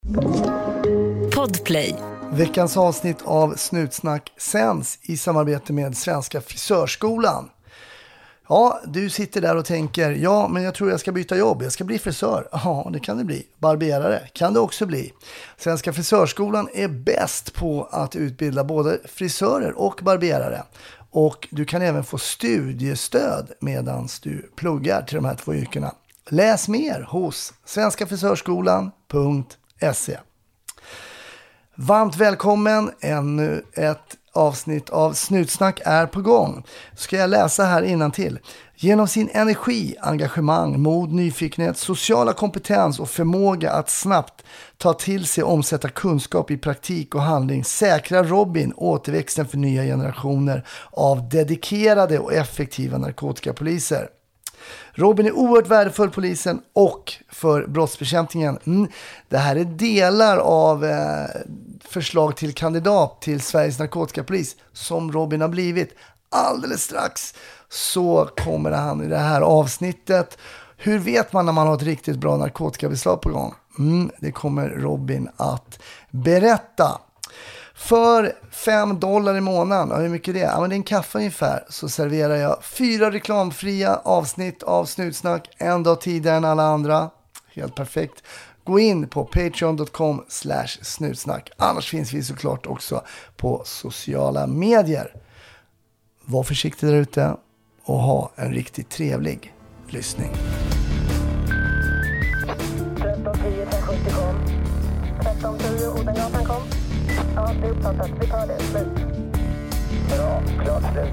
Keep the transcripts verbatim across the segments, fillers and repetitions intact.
Podplay. Veckans avsnitt av Snutsnack sänds i samarbete med Svenska Frisörskolan. Ja, du sitter där och tänker, ja men jag tror jag ska byta jobb, jag ska bli frisör. Ja, det kan det bli. Barberare kan det också bli. Svenska Frisörskolan är bäst på att utbilda både frisörer och barberare. Och du kan även få studiestöd medan du pluggar till de här två yrkena. Läs mer hos svenska frisörskolan punkt se. Varmt välkommen, ännu ett avsnitt av Snutsnack är på gång. Ska jag läsa här innantill. Genom sin energi, engagemang, mod, nyfikenhet, sociala kompetens och förmåga att snabbt ta till sig och omsätta kunskap i praktik och handling säkrar Robin återväxten för nya generationer av dedikerade och effektiva narkotikapoliser. Robin är oerhört värdefull polisen och för brottsbekämpningen. Mm, det här är delar av eh, förslag till kandidat till Sveriges narkotikapolis som Robin har blivit. Alldeles strax så kommer han i det här avsnittet. Hur vet man när man har ett riktigt bra narkotikabeslag på gång? Mm, det kommer Robin att berätta. För fem dollar i månaden, och hur mycket det är? Ja, men det är en kaffe ungefär. Så serverar jag fyra reklamfria avsnitt av Snutsnack en dag tidigare än alla andra. Helt perfekt. Gå in på patreon dot com slash snutsnack. Annars finns vi såklart också på sociala medier. Var försiktig där ute och ha en riktigt trevlig lyssning. tretton tio tre sjuttio kom. tretton tio Odengatan kom. Ja, det är uppfattat. Vi tar det. Slut. Bra. Klart slut.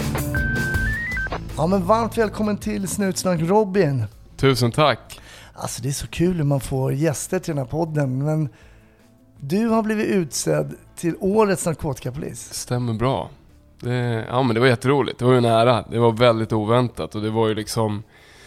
Ja, men varmt välkommen till Snutsnack, Robin. Tusen tack. Alltså det är så kul hur man får gäster till den här podden. Men du har blivit utsedd till årets narkotikapolis. Stämmer bra. Det, ja, men det var jätteroligt. Det var ju nära. Det var väldigt oväntat. Och det var ju liksom...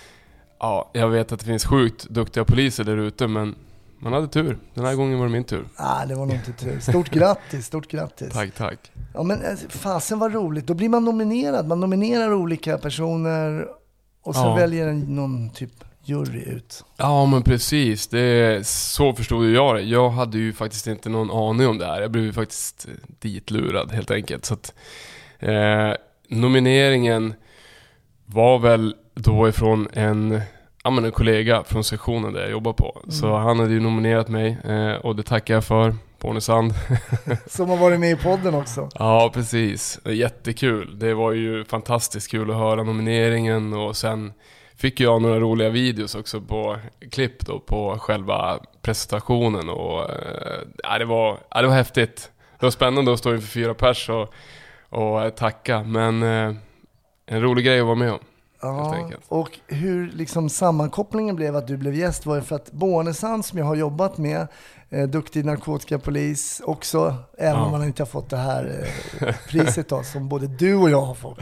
Ja, jag vet att det finns sjukt duktiga poliser där ute, men man hade tur. Den här gången var det min tur. Ah, det var nog inte tur. Stort grattis, stort grattis. Tack, tack. Ja, men fasen var roligt. Då blir man nominerad. Man nominerar olika personer och så Ja. väljer en, någon typ jury ut. Ja, men precis. Det, så förstod ju jag det. Jag hade ju faktiskt inte någon aning om det här. Jag blev ju faktiskt ditlurad helt enkelt. Så att, eh, nomineringen var väl då ifrån en... Ja, men en kollega från sektionen där jag jobbar på. Mm. Så han hade ju nominerat mig eh, och det tackar jag för på Nysand. Som har varit med i podden också. Ja, precis. Jättekul. Det var ju fantastiskt kul att höra nomineringen och sen fick jag några roliga videos också på klipp då på själva presentationen och eh, ja, det var ja, det var häftigt. Det var spännande att stå inför fyra pers och, och tacka, men eh, en rolig grej att vara med om. Ja, och hur liksom sammankopplingen blev att du blev gäst var ju för att Bornesand som jag har jobbat med, eh, duktig narkotikapolis också, även ja. om man inte har fått det här eh, priset då, som både du och jag har fått.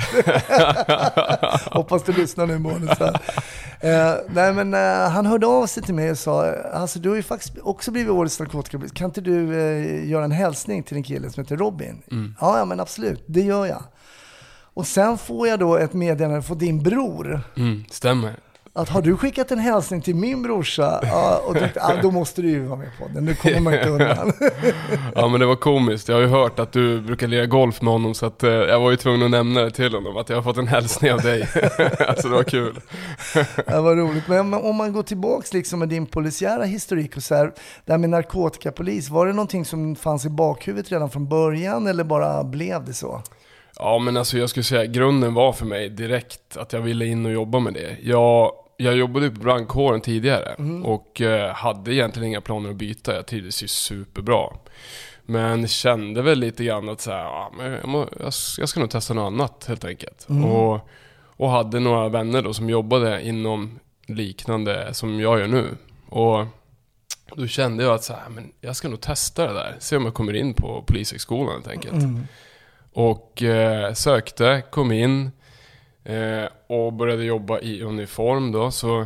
Hoppas du lyssnar nu, Bornesand. Eh, nej men eh, han hörde av sig till mig och sa, alltså du har ju faktiskt också blivit årets narkotikapolis, kan inte du eh, göra en hälsning till en kille som heter Robin? Mm. Ja, ja men absolut, det gör jag. Och sen får jag då ett meddelande från din bror. Mm, stämmer. Att har du skickat en hälsning till min brorsa? Ja, och tänkte, ah, då måste du ju vara med på den. Nu kommer man inte undan. Ja, men det var komiskt. Jag har ju hört att du brukar lira golf med honom. Så att, eh, jag var ju tvungen att nämna det till honom. Att jag har fått en hälsning av dig. Alltså det var kul. Det var roligt. Men om man går tillbaks liksom med din polisiära historik och så här. Det här med narkotikapolis. Var det någonting som fanns i bakhuvudet redan från början? Eller bara blev det så? Ja, men alltså jag skulle säga grunden var för mig direkt att jag ville in och jobba med det. Jag, jag jobbade ju på brandkåren tidigare mm. och eh, hade egentligen inga planer att byta. Jag trivdes ju superbra. Men kände väl lite grann att så här, ja, men jag, må, jag, jag ska nog testa något annat helt enkelt. Mm. Och, och hade några vänner då som jobbade inom liknande som jag gör nu. Och då kände jag att så här, men jag ska nog testa det där. Se om jag kommer in på polishögskolan helt enkelt. Mm. Och eh, sökte, kom in eh, och började jobba i uniform då. Så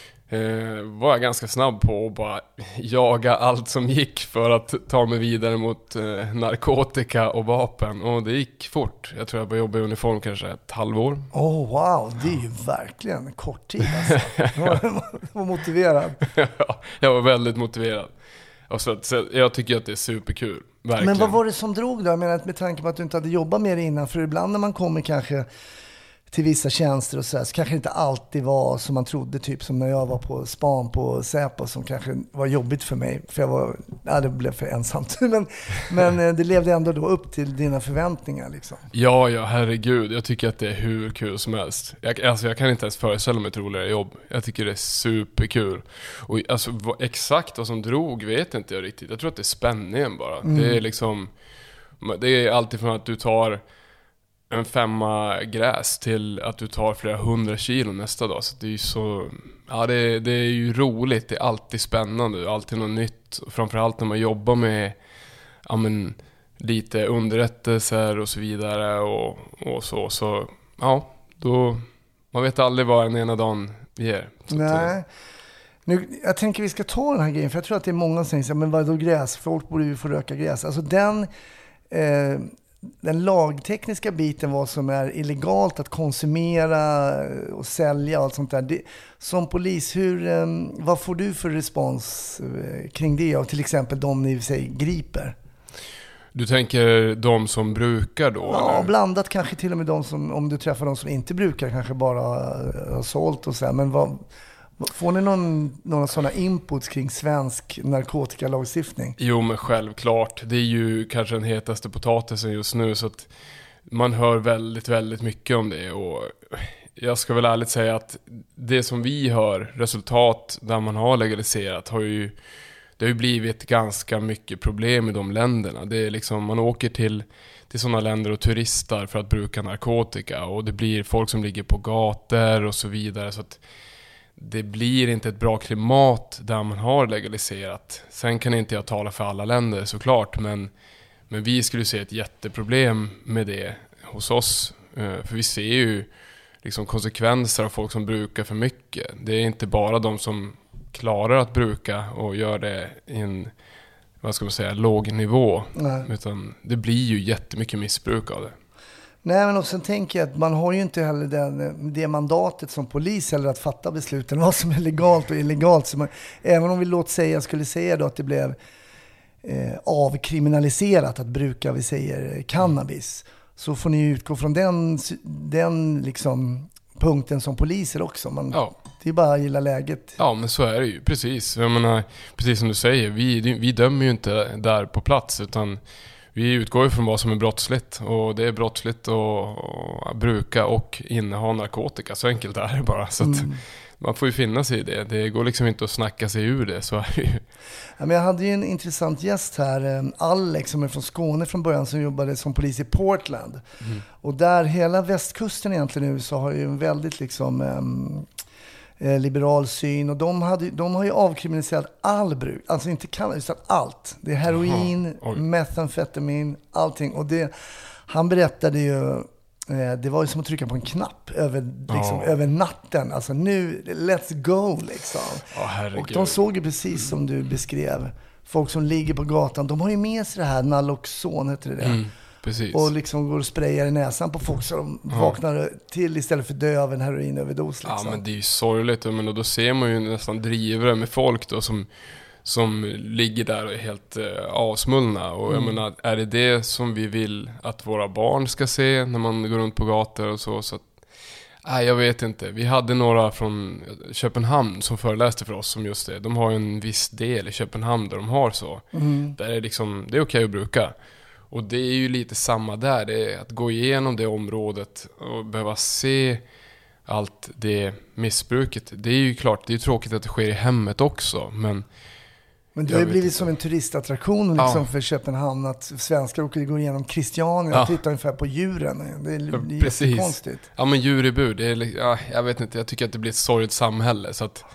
eh, var jag ganska snabb på att bara jaga allt som gick för att ta mig vidare mot eh, narkotika och vapen. Och det gick fort. Jag tror jag började jobba i uniform kanske ett halvår. Oh wow, det är ju verkligen en kort tid alltså. Jag var motiverad. Ja, jag var väldigt motiverad. Och så, så jag tycker att det är superkul. Verkligen. Men vad var det som drog då? Jag menar, med tanke på att du inte hade jobbat med det innan. För ibland när man kommer kanske till vissa tjänster och så där, så kanske det inte alltid var som man trodde, typ som när jag var på span på Säpo, som kanske var jobbigt för mig, för jag var, ja, det blev för ensamt. men, men det levde ändå då upp till dina förväntningar liksom. Ja, ja, herregud. Jag tycker att det är hur kul som helst. Jag, alltså, jag kan inte ens föreställa mig ett roligare jobb. Jag tycker det är superkul. Och alltså, vad, exakt vad som drog vet inte jag riktigt. Jag tror att det är spänningen bara. Mm. Det är liksom, det är alltid från att du tar en femma gräs till att du tar flera hundra kilo nästa dag. Så det är ju så, ja, det, det är ju roligt. Det är alltid spännande, alltid något nytt. Och framförallt när man jobbar med, ja, men, lite underrättelser och så vidare och, och så, så ja, då man vet aldrig vad den ena dagen ger. Så nej. Nu, jag tänker vi ska ta den här grejen, för jag tror att det är många som säger, men vad då gräs? Folk borde ju få röka gräs. Alltså den eh, den lagtekniska biten, vad som är illegalt att konsumera och sälja och allt sånt där. Det, som polis, hur, eh, vad får du för respons eh, kring det, och till exempel de ni säger griper? Du tänker de som brukar då? Ja, eller? Blandat kanske till och med de som, om du träffar de som inte brukar, kanske bara har sålt och så här. Men vad, får ni någon, några sådana inputs kring svensk narkotikalagstiftning? Jo, men självklart. Det är ju kanske den hetaste potatisen just nu, så att man hör väldigt, väldigt mycket om det. Och jag ska väl ärligt säga att det som vi hör, resultat där man har legaliserat, har ju det har ju blivit ganska mycket problem i de länderna. Det är liksom, man åker till, till sådana länder och turistar för att bruka narkotika. Och det blir folk som ligger på gator och så vidare. Så att det blir inte ett bra klimat där man har legaliserat. Sen kan inte jag tala för alla länder såklart. Men, men vi skulle se ett jätteproblem med det hos oss. För vi ser ju liksom konsekvenser av folk som brukar för mycket. Det är inte bara de som klarar att bruka och gör det i en, vad ska man säga, låg nivå. Nej. Utan det blir ju jättemycket missbruk av det. Nej, men och sen tänker jag att man har ju inte heller den, det mandatet som polis eller att fatta besluten vad som är legalt och illegalt. Så man, även om vi låt säga, skulle säga då att det blev eh, avkriminaliserat att bruka, vi säger cannabis, så får ni utgå från den, den liksom punkten som poliser också. Man, ja. Det är bara att gilla läget. Ja, men så är det ju. Precis. Jag menar, precis som du säger, vi, vi dömer ju inte där på plats, utan vi utgår ju från vad som är brottsligt. Och det är brottsligt att, att bruka och inneha narkotika. Så enkelt är det bara. Så att mm. man får ju finna sig i det. Det går liksom inte att snacka sig ur det. Så är det ju. Ja, men jag hade ju en intressant gäst här, Alex, som är från Skåne från början, som jobbade som polis i Portland. Mm. Och där hela västkusten egentligen nu så har ju en väldigt liksom um, liberal syn, och de, hade, de har ju avkriminaliserat all bruk, alltså inte cannabis, utan allt. Det är heroin, metamfetamin, allting. Och det, han berättade ju, eh, det var ju som att trycka på en knapp över, liksom, över natten. Alltså nu, let's go liksom. Oh, och de såg ju precis som du beskrev, folk som ligger på gatan, de har ju med sig det här Naloxon, heter det det. Mm. Precis. Och liksom går och sprayar i näsan på folk så de ja. vaknar till istället för dö av en heroinöverdos. Liksom. Ja, men det är ju sorgligt. Men då ser man ju nästan drivare med folk då som, som ligger där och är helt eh, avsmullna. Och mm. jag menar, är det det som vi vill att våra barn ska se när man går runt på gator och så? Så att, nej, jag vet inte. Vi hade några från Köpenhamn som föreläste för oss som just det. De har ju en viss del i Köpenhamn där de har så. Mm. Där är liksom, det är okej att bruka. Och det är ju lite samma där, det är att gå igenom det området och behöva se allt det missbruket. Det är ju klart, det är ju tråkigt att det sker i hemmet också, men... Men det har ju blivit inte. Som en turistattraktion liksom, ja. för Köpenhamn, att svenskar åker går igenom Christiania och ja. tittar ungefär på djuren. Det är, det är jättekonstigt. Ja, men djur i bur, det är, ja, jag vet inte, jag tycker att det blir ett sorgligt samhälle, så att...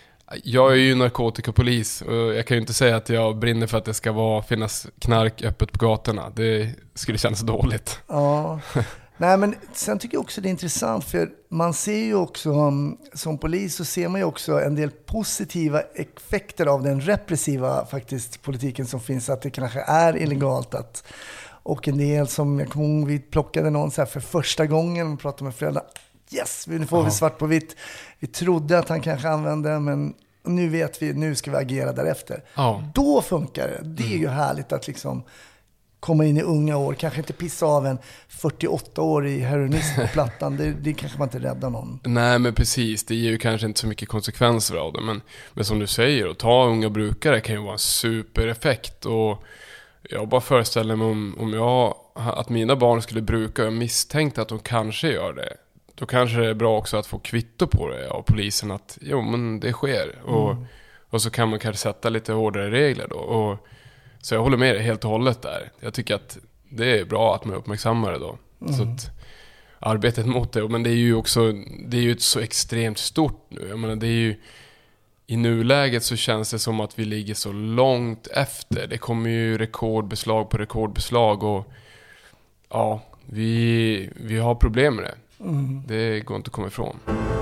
Jag är ju narkotikapolis och jag kan ju inte säga att jag brinner för att det ska vara, finnas knark öppet på gatorna. Det skulle kännas dåligt. Ja, nej, men sen tycker jag också det är intressant, för man ser ju också um, som polis så ser man ju också en del positiva effekter av den repressiva faktiskt politiken som finns, att det kanske är illegalt att, och en del som jag kommer ihåg, vi plockade någon så här för första gången och pratade med föräldrar. Yes, nu får vi svart på vitt. Vi trodde att han kanske använde, men nu vet vi, nu ska vi agera därefter. Ja. Då funkar det. Det är ju härligt att liksom komma in i unga år, kanske inte pissa av en fyrtioåtta-årig heroinist på plattan. Det, det kanske man inte räddar någon. Nej, men precis. Det ger ju kanske inte så mycket konsekvenser av det. Men, men som du säger, att ta unga brukare kan ju vara en supereffekt. Och jag bara föreställer mig om, om jag, att mina barn skulle bruka, och jag misstänkte att de kanske gör det. Då kanske det är bra också att få kvitto på det av polisen att jo, men det sker. Mm. Och, och så kan man kanske sätta lite hårdare regler då. Och, så jag håller med dig helt och hållet där. Jag tycker att det är bra att man uppmärksammar det då. Mm. Så att arbetet mot det, men det är ju också, det är ju så extremt stort nu. Jag menar, det är ju, i nuläget så känns det som att vi ligger så långt efter. Det kommer ju rekordbeslag på rekordbeslag och ja, vi, vi har problem med det. Mm. Det går inte att komma ifrån.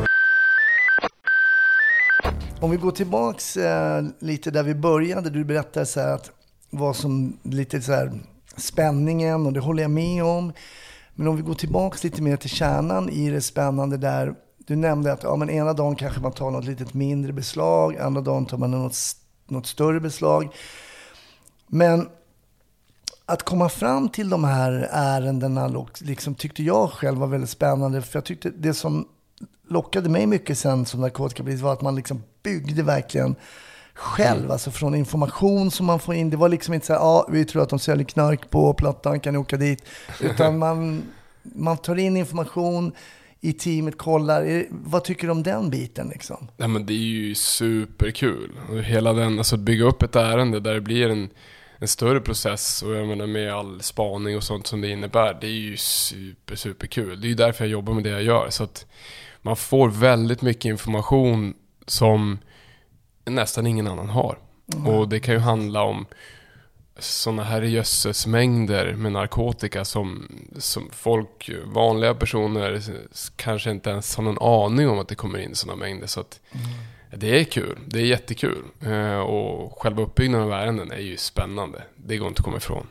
Om vi går tillbaks eh, lite där vi började. Du berättade så här att vad som lite så här spänningen, och det håller jag med om. Men om vi går tillbaks lite mer till kärnan i det spännande där. Du nämnde att ja, men ena dagen kanske man tar något litet mindre beslag, andra dagen tar man något, något större beslag. Men att komma fram till de här ärendena liksom, tyckte jag själv var väldigt spännande. För jag tyckte det som lockade mig mycket sen som narkotikapolis var att man liksom byggde verkligen själv. Mm. Alltså från information som man får in. Det var liksom inte så här, ja, vi tror att de säljer knark på plattan, kan ni åka dit? Utan man, man tar in information i teamet, kollar. Vad tycker du om den biten liksom? Ja, men det är ju superkul. Och hela den, alltså att bygga upp ett ärende där det blir en en större process, och jag menar med all spaning och sånt som det innebär, det är ju super, super kul. Det är ju därför jag jobbar med det jag gör. Så att man får väldigt mycket information som nästan ingen annan har. Mm. Och det kan ju handla om sådana här gödselsmängder med narkotika som, som folk, vanliga personer kanske inte ens har någon aning om att det kommer in sådana mängder. Så att mm. det är kul, det är jättekul. Och själva uppbyggnaden av ärenden är ju spännande. Det går inte att komma ifrån.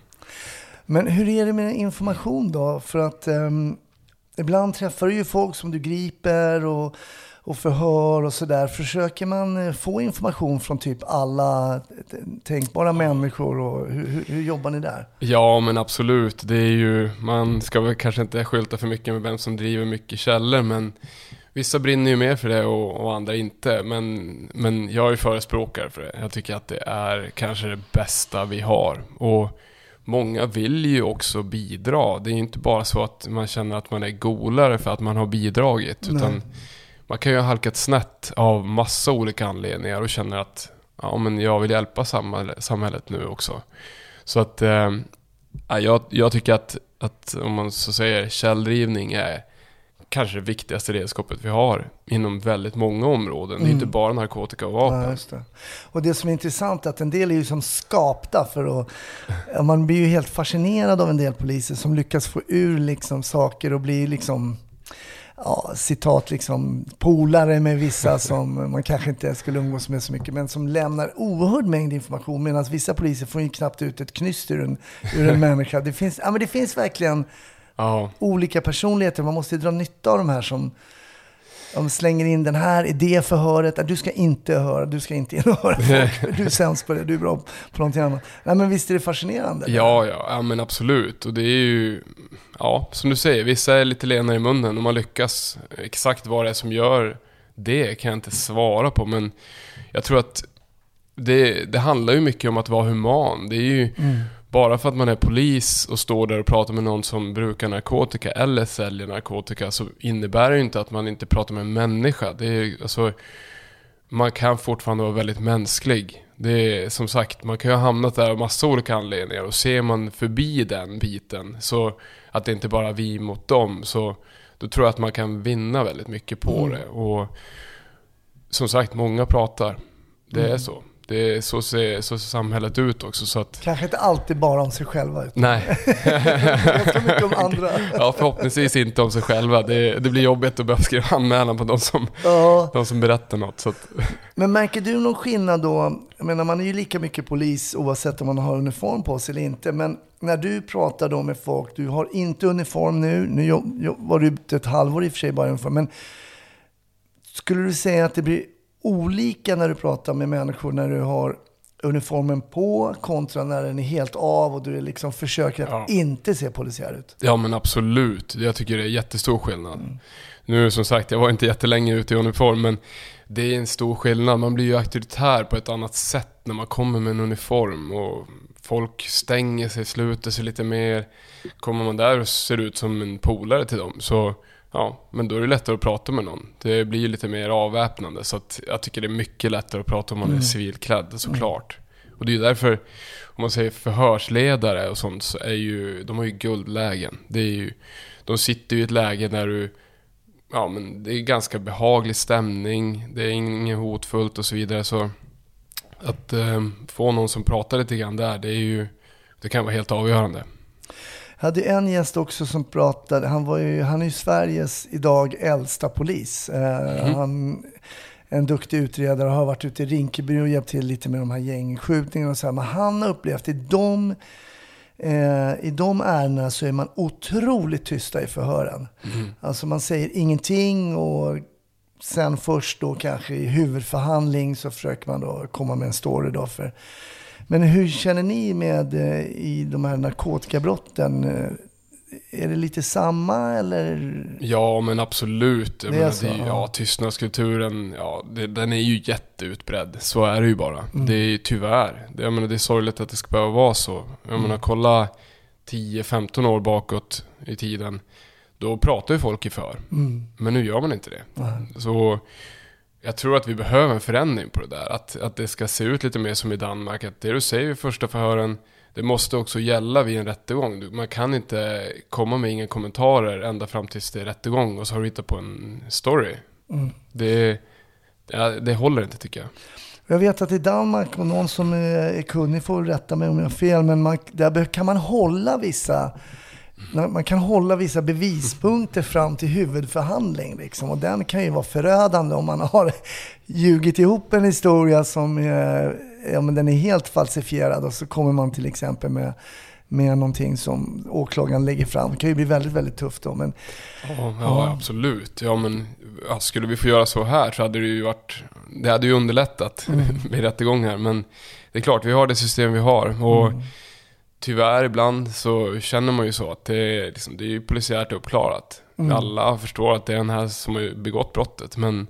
Men hur är det med information då? För att um, ibland träffar du ju folk som du griper och, och förhör och sådär. Försöker man få information från typ alla tänkbara människor, och hur, hur, hur jobbar ni där? Ja, men absolut. Det är ju, man ska väl kanske inte skylta för mycket med vem som driver mycket källor, men vissa brinner ju mer för det och, och andra inte. Men, men jag är ju förespråkare för det. Jag tycker att det är kanske det bästa vi har. Och många vill ju också bidra. Det är ju inte bara så att man känner att man är golare för att man har bidragit. Nej. Utan man kan ju ha halkat snett av massa olika anledningar och känner att ja, men jag vill hjälpa samhället, samhället nu också. Så att eh, jag, jag tycker att, att om man så säger källdrivning är kanske det viktigaste redskapet vi har inom väldigt många områden. Mm. Det är inte bara narkotika och vapen. Ja, just det. Och det som är intressant är att en del är ju som skapta för att... Man blir ju helt fascinerad av en del poliser som lyckas få ur liksom saker och blir liksom... Ja, citat liksom polare med vissa som man kanske inte skulle umgås med så mycket, men som lämnar oerhörd mängd information, medan vissa poliser får ju knappt ut ett knyst ur en, ur en människa. Det finns, ja, men det finns verkligen... Ja. Olika personligheter. Man måste ju dra nytta av de här som de slänger in den här idéförhöret. Du ska inte höra, du ska inte höra folk. Du är sämst på det, du är bra på någonting annat. Nej, men visst är det fascinerande? Ja, ja, ja, men absolut. Och det är ju, ja, som du säger, vissa är lite lenare i munnen och man lyckas. Exakt vad det är som gör det kan jag inte svara på, men jag tror att det, det handlar ju mycket om att vara human. Det är ju mm. bara för att man är polis och står där och pratar med någon som brukar narkotika eller säljer narkotika, så innebär det ju inte att man inte pratar med en människa. Det är, alltså, man kan fortfarande vara väldigt mänsklig. Det är, som sagt, man kan ju ha hamnat där av massa olika anledningar, och ser man förbi den biten, så att det inte bara är vi mot dem, så då tror jag att man kan vinna väldigt mycket på mm. det. Och som sagt, många pratar. Det mm. är så. Det är så ser, så ser samhället ut också. Så att... Kanske inte alltid bara om sig själva. Utan... Nej. Ganska mycket om andra. Ja, förhoppningsvis inte om sig själva. Det, det blir jobbigt att behöva skriva anmälan på de som, ja. de som berättar något. Så att... Men märker du någon skillnad då? Jag menar, man är ju lika mycket polis oavsett om man har uniform på sig eller inte. Men när du pratar då med folk, du har inte uniform nu. Nu jobb, jobb, var du ute ett halvår i och för sig bara uniform. Men skulle du säga att det blir olika när du pratar med människor när du har uniformen på kontra när den är helt av och du liksom försöker att Ja. inte se polisiär ut? Ja, men absolut. Jag tycker det är jättestor skillnad. Mm. Nu som sagt, jag var inte jättelänge ute i uniform, men det är en stor skillnad. Man blir ju auktoritär på ett annat sätt när man kommer med en uniform och folk stänger sig, sluter sig lite mer. Kommer man där och ser ut som en polare till dem, så ja, men då är det lättare att prata med någon. Det blir lite mer avväpnande, så att jag tycker det är mycket lättare att prata om man är Mm. civilklädd, såklart. Mm. Och det är ju därför, om man säger förhörsledare och sånt, så är ju, de har ju guldlägen. Det är ju, de sitter ju i ett läge där du, ja men det är ganska behaglig stämning, det är inget hotfullt och så vidare, så att eh, få någon som pratar lite grann där, det är ju, det kan vara helt avgörande. Jag hade en gäst också som pratade, han, var ju, han är ju Sveriges idag äldsta polis. Eh, Mm. Han en duktig utredare och har varit ute i Rinkeby och hjälpt till lite med de här gängskjutningarna och så här. Men han har upplevt i de, eh, i de ärendena så är man otroligt tysta i förhören. Mm. Alltså man säger ingenting och sen först då kanske i huvudförhandling så försöker man då komma med en story då för. Men hur känner ni med eh, i de här narkotikabrotten? Eh, är det lite samma eller? Ja, men absolut. Jag Det är menar, så, det är, ju- ja. ja, tystnadskulturen, ja, det, den är ju jätteutbredd. Så är det ju bara. Mm. Det är ju tyvärr. Det, jag menar, det är sorgligt att det ska behöva vara så. Jag menar, kolla tio femton år bakåt i tiden. Då pratar ju folk i för. Mm. Men nu gör man inte det. Nej. Så jag tror att vi behöver en förändring på det där. Att, att det ska se ut lite mer som i Danmark. Att det du säger i första förhören, det måste också gälla vid en rättegång. Du- Man kan inte komma med inga kommentarer ända fram tills det är rättegång och så har du hittat på en story. Mm. Det, ja, det håller inte, tycker jag. Jag vet att i Danmark, och någon som är, är kunnig får rätta mig om jag har fel, men man, där kan man hålla vissa man kan hålla vissa bevispunkter fram till huvudförhandling liksom, och den kan ju vara förödande om man har ljugit ihop en historia som är, ja, men den är helt falsifierad och så kommer man till exempel med med någonting som åklagaren lägger fram. Det kan ju bli väldigt, väldigt tufft då. Men, Ja, ja, Ja. absolut. Ja, men ja, skulle vi få göra så här så hade det ju varit, det hade ju underlättat med rättegångar. Men det är klart, vi har det system vi har. Och Mm. tyvärr ibland så känner man ju så att det är, liksom, det är ju polisiärt uppklarat. Mm. Alla förstår att det är den här som har begått brottet. Men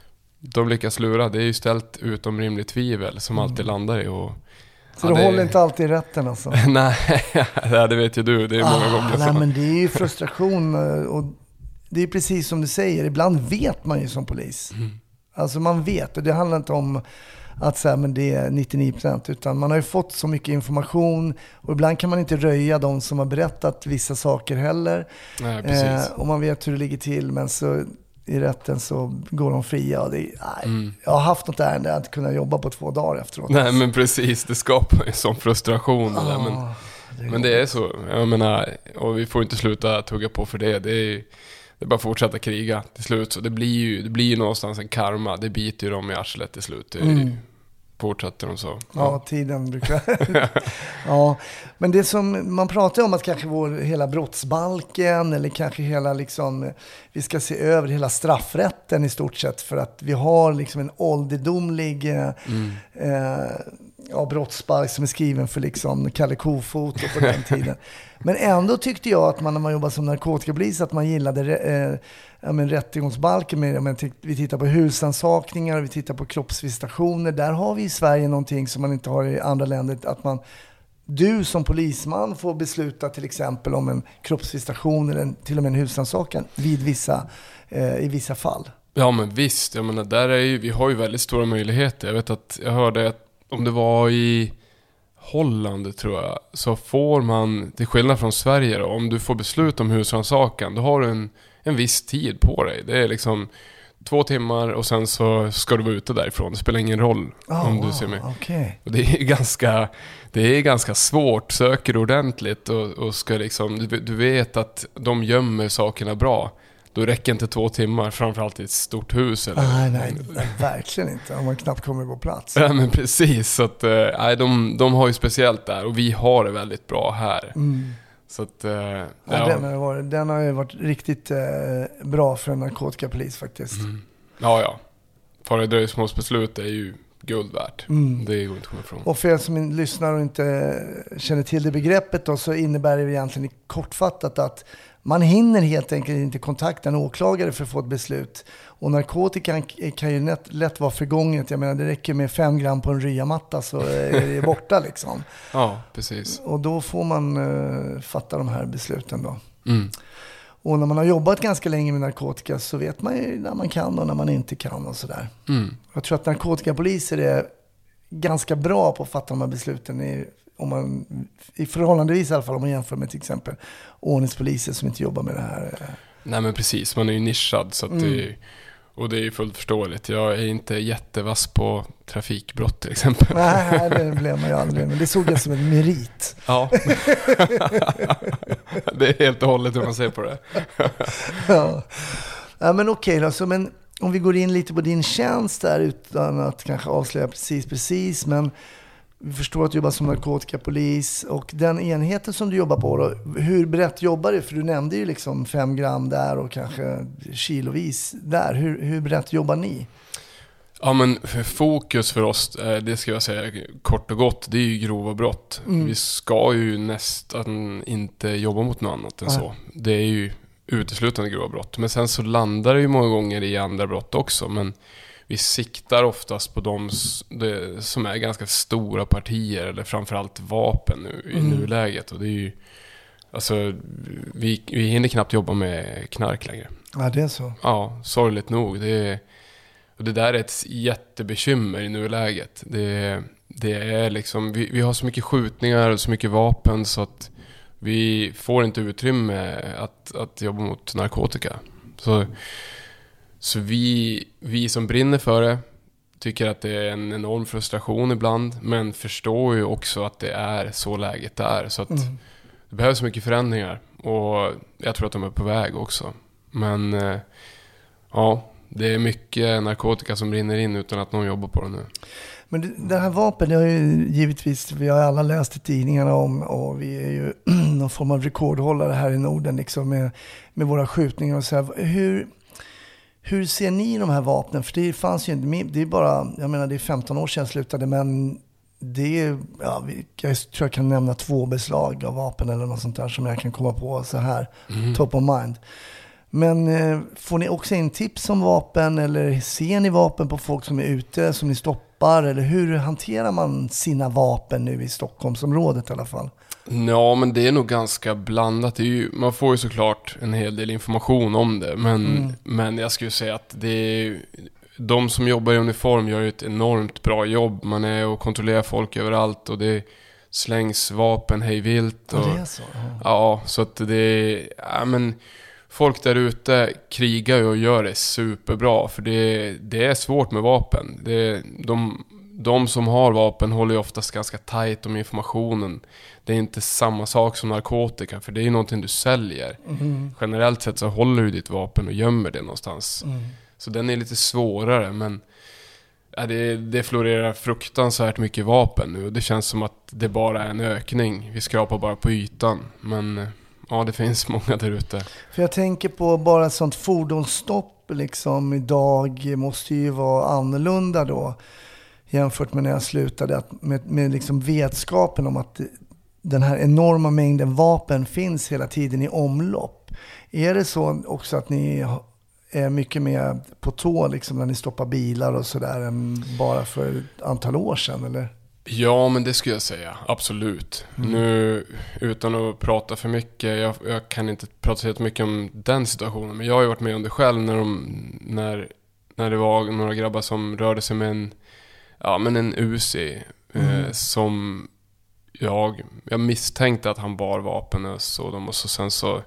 de lyckas lura. Det är ju ställt utom rimligt tvivel som alltid landar i. Och, så ja, det det- håller inte alltid i rätten alltså. Nej, det vet ju du. Det är många Ah, gånger nej, så. men det är ju frustration eh, och det är precis som du säger. Ibland vet man ju som polis. Mm. Alltså man vet, och det handlar inte om att säga men det är nittionio procent, utan man har ju fått så mycket information och ibland kan man inte röja de som har berättat vissa saker heller. Nej, precis. Eh, och man vet hur det ligger till, men så i rätten så går de fria. Och det, nej, Mm. jag har haft något ärende, jag har inte kunnat jobba på två dagar efteråt. Nej, men precis. Det skapar ju sån frustration. Det där, men, Ah, det är men det är så. Jag menar, och vi får inte sluta tugga på för det. Det är, det är bara att fortsätta kriga till slut. Så det blir ju, det blir ju någonstans en karma. Det biter ju dem i arslet till slut. Det är, Mm. Fortsätter de så. Ja, tiden brukar... ja, men det som man pratar om att kanske vår hela brottsbalken eller kanske hela liksom, vi ska se över hela straffrätten i stort sett för att vi har liksom en ålderdomlig eh, Mm. eh, ja, brottsbalk som är skriven för liksom Kalle Kofot och på den tiden. Men ändå tyckte jag att man när man jobbade som narkotikapolis att man gillade eh, ja, men rättegångsbalken med, ja, men t- vi tittar på husrannsakningar och vi tittar på kroppsvisitationer. Där har vi i Sverige någonting som man inte har i andra länder, att man du som polisman får besluta till exempel om en kroppsvisitation eller en, till och med en husrannsakan vid vissa, eh, i vissa fall. Ja, men visst. Jag menar, där är ju, vi har ju väldigt stora möjligheter. Jag vet att jag hörde att om det var i Holland, tror jag, så får man, till skillnad från Sverige då, om du får beslut om husrannsakan, då har du en, en viss tid på dig. Det är liksom två timmar och sen så ska du vara ute därifrån. Det spelar ingen roll Oh, om wow, du ser mig. okay. Och det är ganska, det är ganska svårt. Söker ordentligt och, och ska liksom, du, du vet att de gömmer sakerna bra. Då räcker inte två timmar, framförallt i ett stort hus. Eller, Nej, nej, nej, verkligen inte. Om man knappt kommer på plats. Ja, men precis. Så att, eh, nej, de, de har ju speciellt där och vi har det väldigt bra här. Mm. Så att, eh, Ja, ja. den, har varit, den har ju varit riktigt eh, bra för en narkotikapolis faktiskt. Mm. Ja, ja. Fara i dröjsmålsbeslut är ju guld värt. Mm. Det går inte att komma ifrån. Och för er som lyssnar och inte känner till det begreppet då, så innebär det egentligen kortfattat att man hinner helt enkelt inte kontakta en åklagare för att få ett beslut. Och narkotikan kan ju lätt, lätt vara förgånget. Jag menar, det räcker med fem gram på en ryamatta så är det borta liksom. Ja, precis. Och då får man uh, fatta de här besluten då. Mm. Och när man har jobbat ganska länge med narkotika så vet man ju när man kan och när man inte kan och sådär. Mm. Jag tror att narkotikapoliser är ganska bra på att fatta de här besluten i, om man, i förhållandevis i alla fall om man jämför med till exempel ordningspoliser som inte jobbar med det här. Nej men precis, man är ju nischad så att mm. det är, och det är ju fullt förståeligt. Jag är inte jättevass på trafikbrott till exempel. Nej, det blev man ju aldrig, men det såg jag som en merit. Ja, det är helt och hållet hur man ser på det. Ja. Ja, men okej då, så men om vi går in lite på din tjänst där utan att kanske avslöja precis precis, men vi förstår att du jobbar som narkotikapolis och den enheten som du jobbar på då, hur brett jobbar du? För du nämnde ju liksom fem gram där och kanske kilovis där. Hur, hur brett jobbar ni? Ja men fokus för oss, det ska jag säga kort och gott, det är ju grova brott. Mm. Vi ska ju nästan inte jobba mot något annat än Aha. så. Det är ju uteslutande grova brott. Men sen så landar det ju många gånger i andra brott också. Men vi siktar oftast på de som är ganska stora partier eller framförallt vapen nu, i mm. nuläget. Och det är ju, alltså, vi, vi hinner knappt jobba med knark längre. Ja, det är så. Ja, sorgligt nog. Det, är, och det där är ett jättebekymmer i nuläget. Det, det är liksom, vi, vi har så mycket skjutningar och så mycket vapen så att vi får inte utrymme att, att jobba mot narkotika. Så... Så vi, vi som brinner för det tycker att det är en enorm frustration ibland, men förstår ju också att det är så läget är. Så att mm. det behövs mycket förändringar och jag tror att de är på väg också. Men eh, ja, det är mycket narkotika som brinner in utan att någon jobbar på det nu. Men det, det här vapen, det har ju givetvis, vi har alla läst i tidningarna om, och vi är ju någon form av rekordhållare här i Norden liksom med, med våra skjutningar och så här. Hur... Hur ser ni de här vapnen? För det fanns ju inte, det är bara, jag menar det är femton år sedan jag slutade, men det är, ja, jag tror jag kan nämna två beslag av vapen eller något sånt där som jag kan komma på så här, mm. top of mind. Men eh, får ni också in tips om vapen eller ser ni vapen på folk som är ute som ni stoppar? Eller hur hanterar man sina vapen nu i Stockholmsområdet i alla fall? Ja, men det är nog ganska blandat. Det är ju, man får ju såklart en hel del information om det. Men, mm. men jag skulle säga att det är, de som jobbar i uniform gör ju ett enormt bra jobb. Man är och kontrollerar folk överallt och det slängs vapen hej vilt. Och, ja, det är så. Ja, ja så att det är... Ja, men folk där ute krigar ju och gör det superbra. För det, det är svårt med vapen. Det, de... De som har vapen håller ju oftast ganska tajt om informationen. Det är inte samma sak som narkotika, för det är ju någonting du säljer. Mm. Generellt sett så håller du ditt vapen och gömmer det någonstans. Mm. Så den är lite svårare, men ja, det, det florerar fruktansvärt mycket vapen nu. Det känns som att det bara är en ökning. Vi skrapar bara på ytan, men ja, det finns många där ute. För jag tänker på bara ett sånt fordonsstopp liksom idag måste ju vara annorlunda då. Jämfört med när jag slutade, att med, med liksom vetskapen om att den här enorma mängden vapen finns hela tiden i omlopp. Är det så också att ni är mycket mer på tå liksom, när ni stoppar bilar och sådär än bara för ett antal år sedan, eller? Ja, men det skulle jag säga. Absolut. Mm. Nu, utan att prata för mycket, jag, jag kan inte prata så mycket om den situationen, men jag har ju varit med om det själv när, de, när, när det var några grabbar som rörde sig med en Ja, men en U C I mm. eh, som jag, jag misstänkte att han bar vapen och så, och så sen så,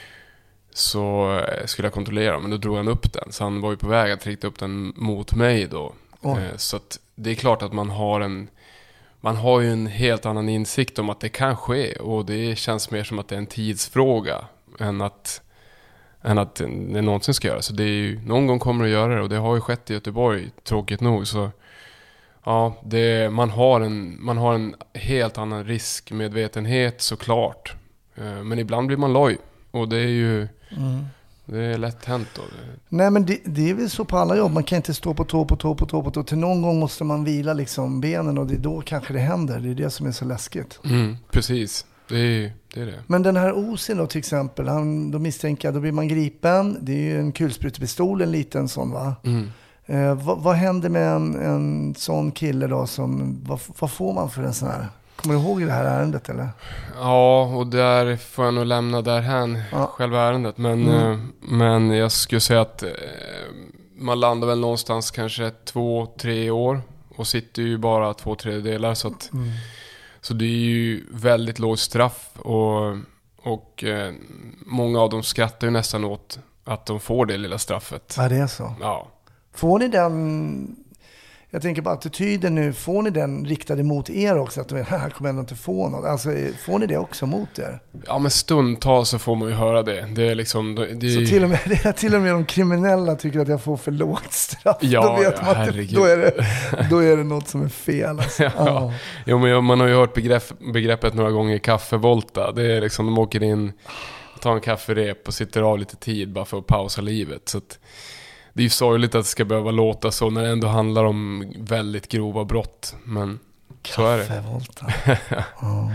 så eh, skulle jag kontrollera, men då drog han upp den. Så han var ju på väg att rikta upp den mot mig då. Oh. Eh, så att det är klart att man har en man har ju en helt annan insikt om att det kan ske, och det känns mer som att det är en tidsfråga än att än att det någonsin ska göra. Så det är ju, någon gång kommer det att göra det, och det har ju skett i Göteborg, tråkigt nog. Så ja, det, man, har en, man har en helt annan riskmedvetenhet såklart. Men ibland blir man loj. Och det är ju, mm. Det är lätt hänt då. Nej, men det, det är väl så på alla jobb. Man kan inte stå på tå på tå på tå på tå. Till någon gång måste man vila liksom benen och det är då kanske det händer. Det är det som är så läskigt. Mm, precis. Det är, det är det. Men den här Osin då till exempel, han, då misstänker jag, då blir man gripen. Det är ju en kulsprutepistol, en liten sån va? Mm. Eh, vad, vad händer med en, en sån kille då? Som, vad, vad får man för en sån här? Kommer du ihåg det här ärendet eller? Ja, och där får jag nog lämna därhän Ja. själva ärendet. Men, Mm. eh, men jag skulle säga att eh, man landar väl någonstans kanske två, tre år. Och sitter ju bara två tredjedelar. Så, att, Mm. så det är ju väldigt lågt straff. Och, och eh, många av dem skrattar ju nästan åt att de får det lilla straffet. Ja, det är så. Ja. Får ni den, jag tänker på attityden nu, får ni den riktade mot er också? Att de här kommer ändå inte få något. Alltså, får ni det också mot er? Ja, men stundtals så får man ju höra det. Det är liksom... Det, det är... Så till och, med, det är till och med de kriminella tycker att jag får för lågt straff. Ja, då vet ja, man att herregud. då, är det, då är det något som är fel. Alltså. Ja. Ja. Jo, men man har ju hört begrepp, begreppet några gånger, kaffevolta. Det är liksom, de åker in, tar en kafferep och sitter av lite tid bara för att pausa livet. Så att det är ju sorgligt att det ska behöva låta så när det ändå handlar om väldigt grova brott. Men så är det. Kaffevolta. Ja.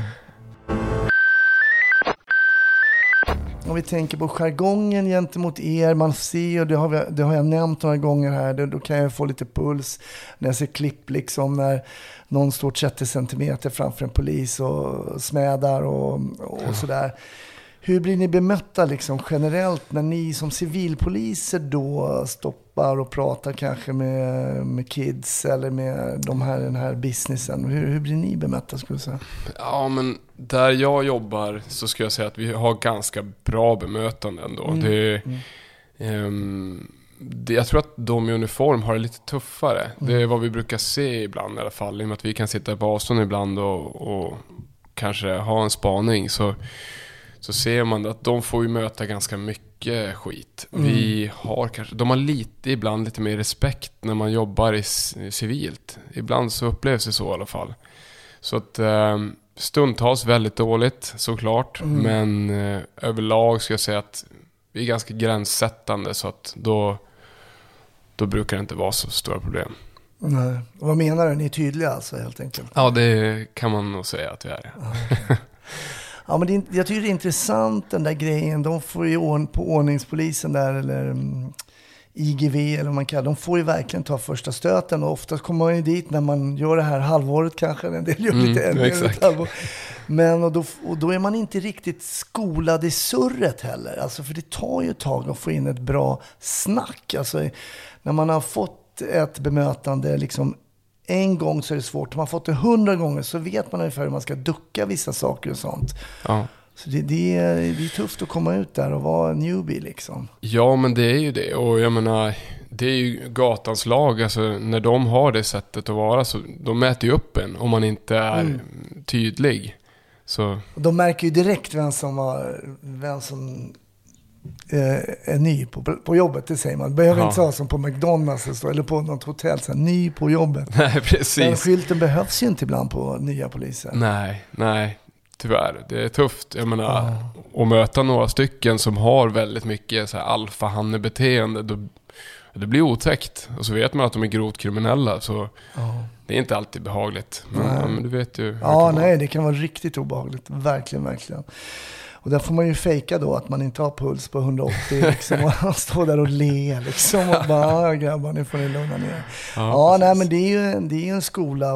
Om vi tänker på jargongen gentemot er, man ser, och det har, vi, det har jag nämnt några gånger här, det, då kan jag få lite puls när jag ser klipp liksom när någon står trettio centimeter framför en polis och smädar och, och Ja. sådär. Hur blir ni bemötta liksom generellt när ni som civilpoliser då stoppar och pratar kanske med, med kids eller med de här, den här businessen? Hur, hur blir ni bemötta skulle jag säga? Ja, men där jag jobbar så ska jag säga att vi har ganska bra bemötande ändå. Mm. Det, Mm. ehm, det, jag tror att de i uniform har det lite tuffare. Mm. Det är vad vi brukar se ibland i alla fall. I och med att vi kan sitta på avstånd ibland och, och kanske ha en spaning så... Så ser man att de får ju möta ganska mycket skit. Mm. Vi har kanske, de har lite, ibland lite mer respekt när man jobbar i, i civilt. Ibland så upplevs det så i alla fall. Så att eh, stundtals väldigt dåligt såklart. Mm. Men eh, överlag ska jag säga att vi är ganska gränssättande så att då, då brukar det inte vara så stora problem. Nej. Vad menar du? Ni är tydliga alltså helt enkelt? Ja, det kan man nog säga att vi är. Ja, okay. Ja, men det, jag tycker det är intressant den där grejen. De får ju ordn, på ordningspolisen där eller um, I G V eller vad man kallar. De får ju verkligen ta första stöten och oftast kommer man ju dit när man gör det här halvåret kanske. En del gör lite Mm, äldre exakt. ett halvår. Men och då, och då är man inte riktigt skolad i surret heller. Alltså för det tar ju ett tag att få in ett bra snack. Alltså när man har fått ett bemötande liksom en gång så är det svårt. Om man har fått det hundra gånger så vet man ungefär hur man ska ducka vissa saker och sånt. Ja. Så det, det, är, det är tufft att komma ut där och vara newbie liksom. Ja, men det är ju det. Och jag menar, det är ju gatans lag. Alltså, när de har det sättet att vara så de mäter ju upp en om man inte är Mm. tydlig. Så, Och de märker ju direkt vem som, var, vem som eh, är ny på, på jobbet, det säger man. Det behöver Ja. inte vara som på McDonalds eller på något hotell, så här, ny på jobbet. nej, Den precis. skylten behövs ju inte ibland på nya poliser. Nej, nej. Tyvärr, det är tufft. Jag menar, Ja. att möta några stycken som har väldigt mycket så här alfahanne-beteende, då, det blir otäckt. Och så vet man att de är grovt kriminella, så Ja. det är inte alltid behagligt. Men, Nej. ja, men du vet ju. hur det Ja, kan vara. nej, det kan vara riktigt obehagligt. Verkligen, verkligen. Och där får man ju fejka då att man inte har puls på hundraåttio liksom, och han står där och ler liksom, och bara, "Ah, grabbar, nu får ni lugna ner." Ja, nej, men det är ju, det är ju en skola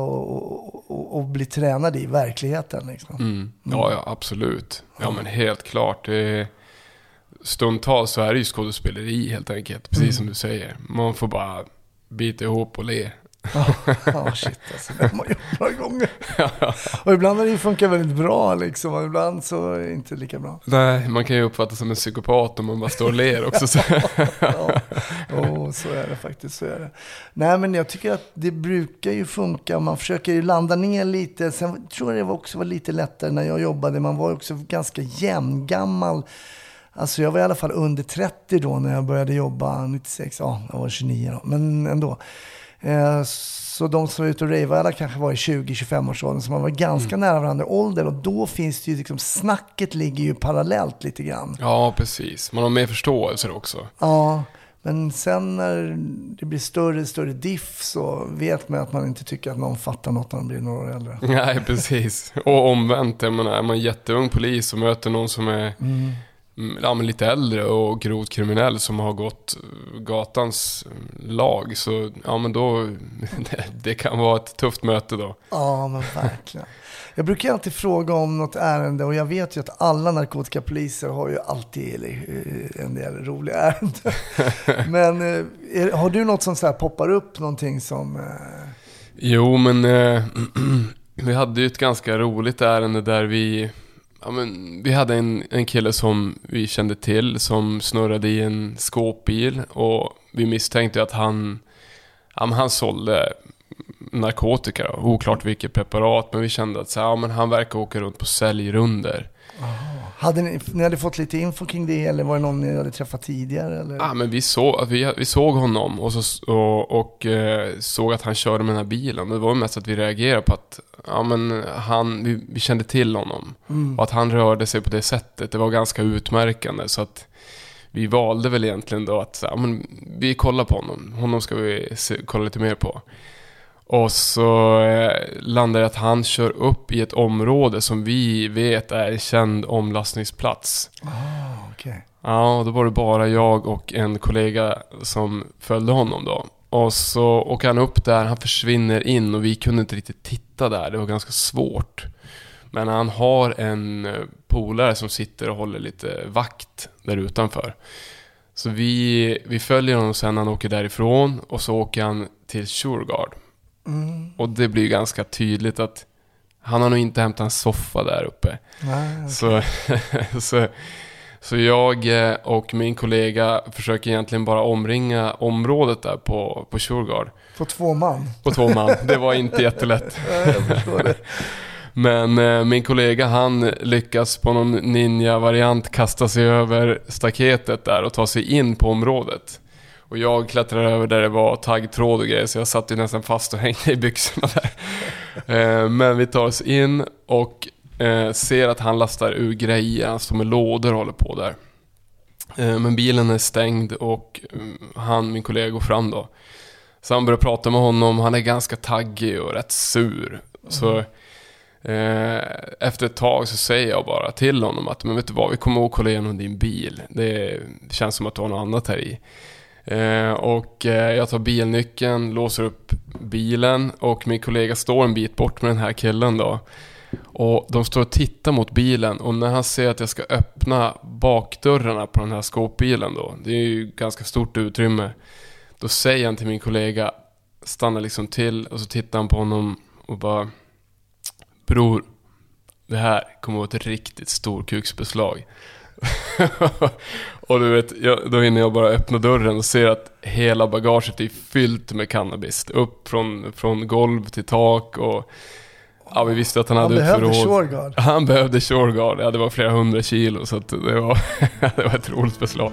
att bli tränad i verkligheten. Liksom. Mm. Ja, ja, absolut. Ja, men helt klart. Det är, stundtals så är det ju skådespeleri helt enkelt. Precis Mm. som du säger. Man får bara bita ihop och le. Ja, oh, shit alltså. Det har man gjort några gånger. Och ibland har det funkat väldigt bra liksom, och ibland så är det inte lika bra. Nej, man kan ju uppfatta som en psykopat om man bara står och ler också. Så. Ja, oh, så är det faktiskt, så är det. Nej, men jag tycker att det brukar ju funka. Man försöker ju landa ner lite. Sen tror jag det också var lite lättare när jag jobbade. Man var ju också ganska jämngammal. Alltså jag var i alla fall under trettio då när jag började jobba nittiosex. Ja, jag var tjugonio då, men ändå. Eh, så de som var ute och ravade kanske var i tjugo till tjugofem års åldern, så man var ganska mm. nära varandra i ålder, och då finns det ju liksom, snacket ligger ju parallellt lite grann. Ja, precis. Man har mer förståelse också. Ja, men sen när det blir större större diff så vet man att man inte tycker att någon fattar något när de blir några år äldre. Nej, precis. Och omvänt, jag menar, är man jätteung polis och möter någon som är mm. ja, men lite äldre och grovt kriminell som har gått gatans lag, så ja, men då det, det kan vara ett tufft möte då. Ja, men verkligen. Jag brukar alltid fråga om något ärende, och jag vet ju att alla narkotikapoliser har ju alltid en del roliga ärenden. Men är, har du något som så här poppar upp, någonting som... Eh... Jo, men eh, vi hade ju ett ganska roligt ärende där vi... Ja, men vi hade en, en kille som vi kände till som snurrade i en skåpbil, och vi misstänkte att han, ja, men han sålde narkotika då. Oklart vilket preparat, men vi kände att så, ja, men han verkar åka runt på säljrunder. Oh. Hade ni, ni hade fått lite info kring det, eller var det någon ni hade träffat tidigare? Eller? Ja, men vi, så, vi, vi såg honom och, så, och, och eh, såg att han körde med den här bilen. Det var mest att vi reagerade på att ja, men han, vi, vi kände till honom. Mm. Och att han rörde sig på det sättet, det var ganska utmärkande. Så att vi valde väl egentligen då att ja, men vi kollar på honom. Honom ska vi se, kolla lite mer på. Och så eh, landar det att han kör upp i ett område som vi vet är en känd omlastningsplats. Oh, okay. Ja, då var det bara jag och en kollega som följde honom då. Och så åker han upp där, han försvinner in, och vi kunde inte riktigt titta där, det var ganska svårt. Men han har en polare som sitter och håller lite vakt där utanför. Så vi, vi följer honom sen när han åker därifrån, och så åker han till Shurgard. Mm. Och det blir ganska tydligt att han har nog inte hämtat en soffa där uppe. Nej, okay. så, så, så jag och min kollega försöker egentligen bara omringa området där på, på Shurgard. På två man? På två man, det var inte jättelätt. Jag förstår det. Men eh, min kollega, han lyckas på någon ninja-variant kasta sig över staketet där och ta sig in på området. Och jag klättrar över där det var taggtråd och grejer, så jag satt ju nästan fast och hängde i byxorna där. eh, men vi tar oss in och eh, ser att han lastar ur grejer, han står med lådor och håller på där. Eh, men bilen är stängd, och um, han, min kollega, går fram då. Så han börjar prata med honom, han är ganska taggig och rätt sur. Mm. Så eh, efter ett tag så säger jag bara till honom att, men vet du vad, vi kommer att kolla igenom din bil. Det känns som att du har något annat här i. Eh, och eh, jag tar bilnyckeln, låser upp bilen, och min kollega står en bit bort med den här killen då. Och de står och tittar mot bilen, och när han ser att jag ska öppna bakdörrarna på den här skåpbilen då, det är ju ganska stort utrymme, då säger han till min kollega, stannar liksom till, och så tittar han på honom och bara, bror, det här kommer att vara ett riktigt stor kuksbeslag. Och du vet, jag, då hinner jag bara öppna dörren och ser att hela bagaget är fyllt med cannabis, upp från, från golv till tak. Och ja, vi visste att han, han hade behövde Shurgard. Han behövde Shurgard, ja, det var flera hundra kilo, så att det var, det var ett roligt beslag.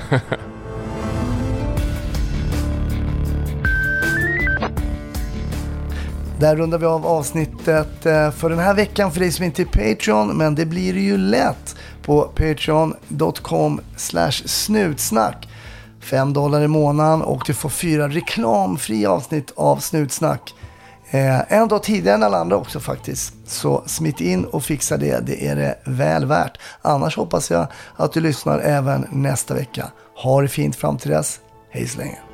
Där rundar vi av avsnittet för den här veckan för dig som inte är Patreon, men det blir ju lätt på patreon dot com slash snutsnack. Fem dollar i månaden, och du får fyra reklamfria avsnitt av Snutsnack. Eh, en dag tidigare än alla andra också faktiskt. Så smitt in och fixa det, det är det väl värt. Annars hoppas jag att du lyssnar även nästa vecka. Ha det fint fram till dess. Hej så länge.